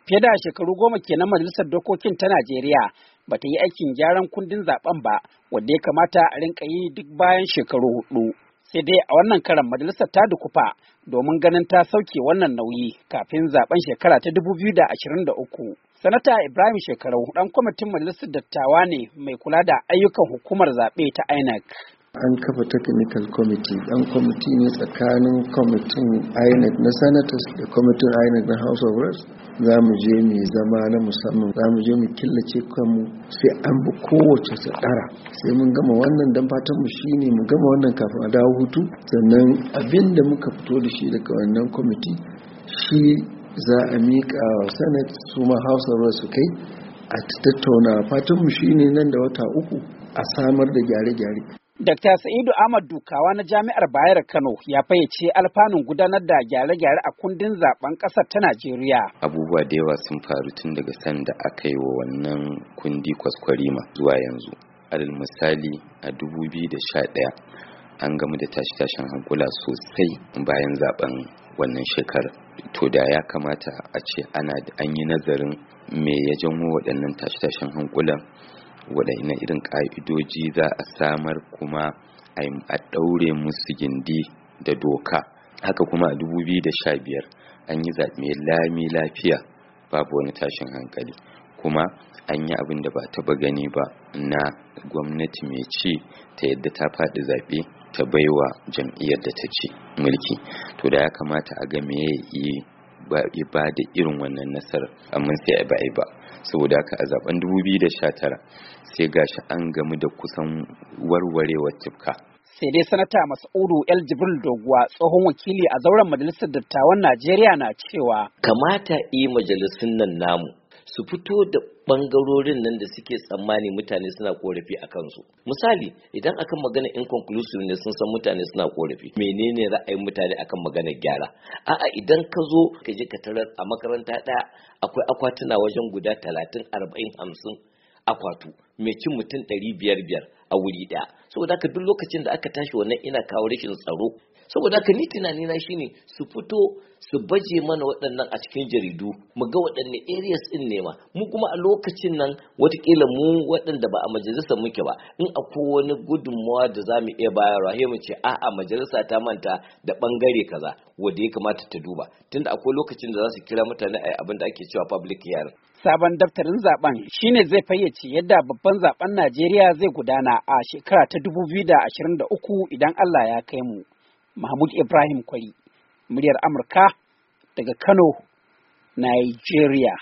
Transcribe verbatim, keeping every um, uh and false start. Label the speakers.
Speaker 1: Fiye da shekaru goma kenan Majalisar Dokokin ta Najeriya ba ta yi aikin gyaran kundin zaben ba, wanda ya kamata a rinka yi duk bayan shekaru hudu. Sai dai a wannan karan majalisar ta dukufa domin ganin ta sauke wannan nauyi kafin zaben shekara ta dubu biyu da ashirin da uku. Sanata Ibrahim Shekarau dan kwamitin majalisar dattawa ne mai kula da ayyukan hukumar zaɓe ta I N E C.
Speaker 2: An kafa technical committee, dan kwamiti ne tsakanin kwamitin I N E C na senators da kwamitin I N E C na House of Reps. Za mu je mu zama na musamman, za mu je mu killace kanmu sai an bi kowace sadara. Sai mun gama wannan, dan fatan mu shine mu gama wannan kafin a dawo hutu. Sannan abin da muka fito da shi daga wannan kwamiti shi za a miƙa wa Senate su ma House of Reps su kai a tattauna. Fatan mu shine nan da wata uku a samar da gyare-gyare.
Speaker 1: Dakta Sa'idu Ahmad Dukawa na Jami'ar Bayero Kano ya fayyace alfanun gudanar da gyare-gyare a kundin zaben ƙasar ta Najeriya.
Speaker 3: Abubuwa da yawa sun faru tun daga sanda aka yi wa wannan kundi kwaskwarima zuwa yanzu. Alal misali a dubu biyu da sha ɗaya an gamu da tashi-tashin hankula sosai bayan zaben wannan shekarar. To da ya kamata a ce ana an yi nazarin me ya janwo waɗannan tashi-tashin hankulan, waɗanne irin ƙa'idoji za a samar kuma a ɗaure musu gindi da doka. Haka kuma a dubu biyu da sha biyar an yi zaɓe lami lafiya babu wani tashin hankali, kuma an yi abin da ba taɓa gani ba na gwamnati mai ci ta yadda ta faɗi zaɓe ta baiwa jam'iyyar da ta ci mulki. To da ya kamata a ga me yi ba da irin wannan nasarar, amma sai ba ba saboda haka a zaben dubu biyu da sha tara sai gashi an gamu da kusan warwarewar tifka.
Speaker 1: Sai dai sanata Mas'udu El Jibril Doguwa, tsohon wakili a zauren majalisar dattawan Najeriya, na cewa
Speaker 4: kamata yi majalisun nan namu su fito da bangarorin nan da suke tsammani mutane suna korafi a kansu. Misali, idan akan magana inconclusive ne sun san mutane suna korafi, menene ra'ayin mutane akan magana gyara? A'a, idan ka zo ka je ka tarar a makaranta ɗaya akwai akwatuna wajen guda talatin arba'in hamsin akwatu mai cin mutum ɗari biyar biyar a wuri ɗaya. Saboda haka duk lokacin da aka tashi wannan ina kawo rashin tsaro. Saboda haka ni tunani na shine su fito su baje mana waɗannan a cikin jaridu, mu ga waɗanne areas ɗin ne ma, mu kuma a lokacin nan watakila mu waɗanda ba a majalisa muke ba, in akwai wani gudunmawa da za mu iya bayarwa, sai mu ce a'a majalisa ta manta da ɓangare kaza wanda ya kamata ta duba, tunda akwai lokacin da za su kira mutane a abin da ake cewa public hearing.
Speaker 1: Sabon daftarin zaben shine zai fayyace yadda babban zaben Najeriya zai gudana a shekara ta dubu biyu da ashirin da uku idan Allah ya kai mu. Mahmud Ibrahim Kwari, muryar Amurka daga Kano, Nigeria.